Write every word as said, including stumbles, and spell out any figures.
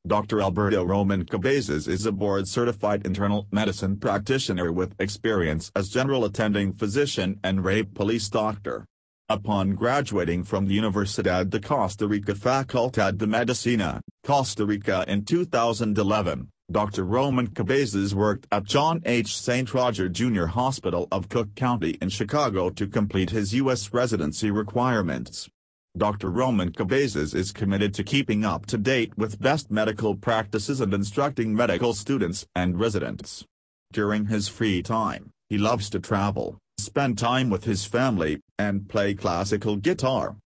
Doctor Alberto Roman Cabezas is a board-certified internal medicine practitioner with experience as general attending physician and rape police doctor. Upon graduating from the Universidad de Costa Rica Facultad de Medicina, Costa Rica in two thousand eleven, Doctor Roman Cabezas worked at John H. Saint Roger Junior Hospital of Cook County in Chicago to complete his U S residency requirements. Doctor Roman Cabezas is committed to keeping up to date with best medical practices and instructing medical students and residents. During his free time, he loves to travel, spend time with his family, and play classical guitar.